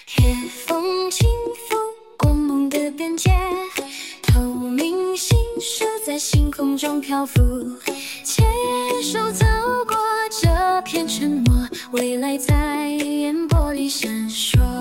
夜风轻拂过梦的边界，透明星数在星空中漂浮，牵手走过这片沉默，未来在眼波里闪烁。